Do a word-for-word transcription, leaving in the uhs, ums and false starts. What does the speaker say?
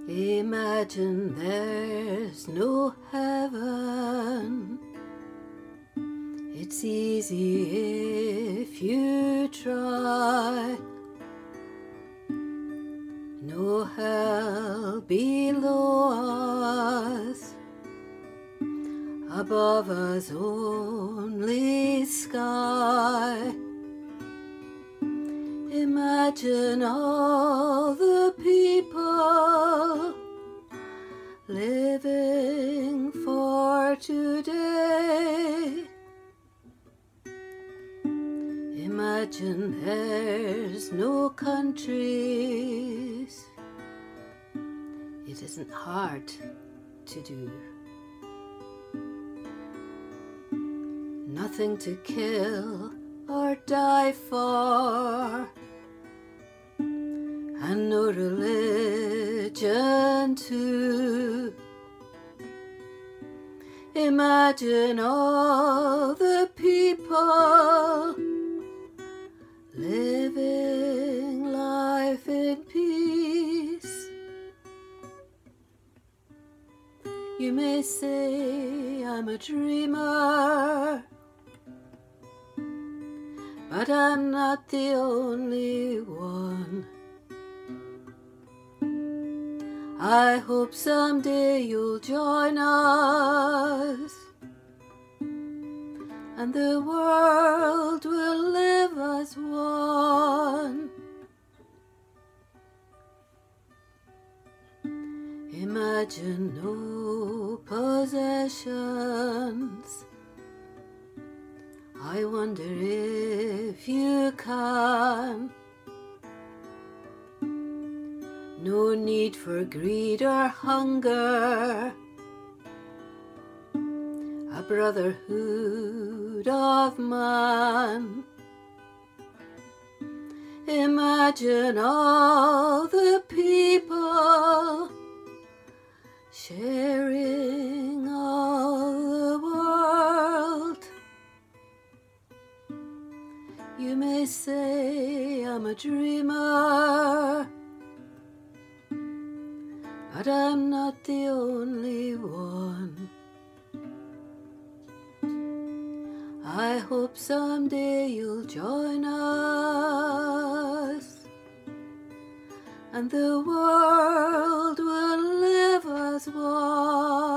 Imagine there's no heaven. It's easy if you try. No hell below us, above us only sky. Imagine all the people living for today. Imagine there's no countries. It isn't hard to do. Nothing to kill or die for, and no religion too. Imagine all the people living life in peace. You may say I'm a dreamer, but I'm not the only one. I hope someday you'll join us, and the world will live as one. Imagine no possessions. I wonder if you can. No need for greed or hunger. A brotherhood of man. Imagine all the people sharing all the world. You may say I'm a dreamer, but I'm not the only one. I hope someday you'll join us, and the world will live as one.